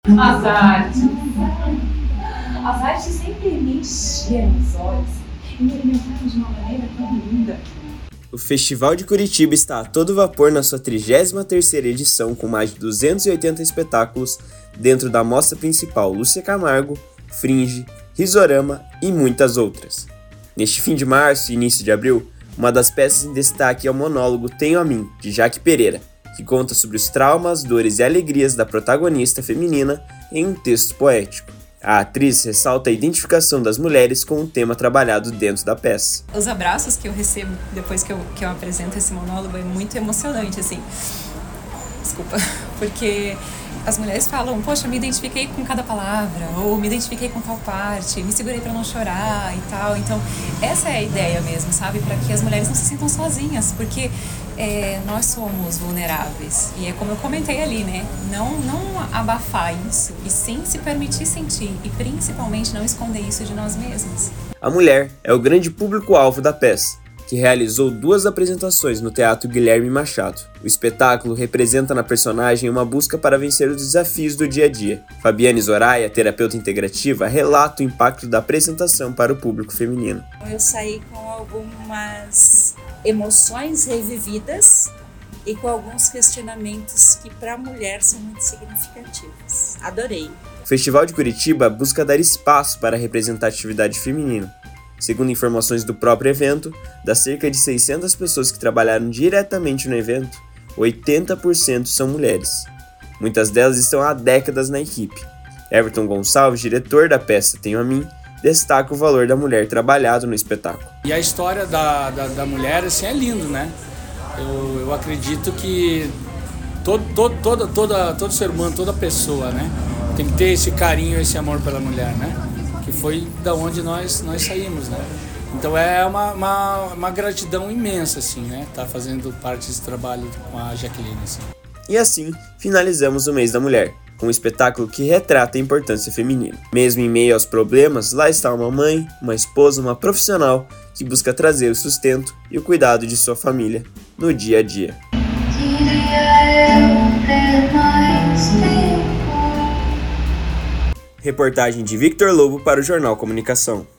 As artes. As artes sempre me encheram os olhos e me alimentaram de uma maneira tão linda. O Festival de Curitiba está a todo vapor na sua 33ª edição, com mais de 280 espetáculos dentro da mostra principal Lúcia Camargo, Fringe, Risorama e muitas outras. Neste fim de março e início de abril, uma das peças em destaque é o monólogo Tenho a Mim, de Jaque Pereira, que conta sobre os traumas, dores e alegrias da protagonista feminina em um texto poético. A atriz ressalta a identificação das mulheres com o tema trabalhado dentro da peça. Os abraços que eu recebo depois que eu apresento esse monólogo é muito emocionante, assim. Desculpa, porque as mulheres falam, poxa, me identifiquei com cada palavra, ou me identifiquei com tal parte, me segurei pra não chorar e tal. Então, essa é a ideia mesmo, sabe? Para que as mulheres não se sintam sozinhas, porque nós somos vulneráveis. E é como eu comentei ali, né? Não abafar isso, e sim se permitir sentir, e principalmente não esconder isso de nós mesmos. A mulher é o grande público-alvo da peça, que realizou 2 apresentações no Teatro Guilherme Machado. O espetáculo representa na personagem uma busca para vencer os desafios do dia a dia. Fabiane Zoraia, terapeuta integrativa, relata o impacto da apresentação para o público feminino. Eu saí com algumas emoções revividas e com alguns questionamentos que para a mulher são muito significativos. Adorei. O Festival de Curitiba busca dar espaço para a representatividade feminina. Segundo informações do próprio evento, das cerca de 600 pessoas que trabalharam diretamente no evento, 80% são mulheres. Muitas delas estão há décadas na equipe. Everton Gonçalves, diretor da peça Tenho a Mim, destaca o valor da mulher trabalhado no espetáculo. E a história da mulher assim, é lindo, né? Eu acredito que todo ser humano, toda pessoa, né, tem que ter esse carinho, esse amor pela mulher, né? Que foi da onde nós saímos, né? Então é uma gratidão imensa, assim, né? Tá fazendo parte desse trabalho com a Jaqueline, assim. E assim, finalizamos o mês da mulher, com um espetáculo que retrata a importância feminina. Mesmo em meio aos problemas, lá está uma mãe, uma esposa, uma profissional que busca trazer o sustento e o cuidado de sua família no dia a dia. Reportagem de Victor Lobo para o Jornal Comunicação.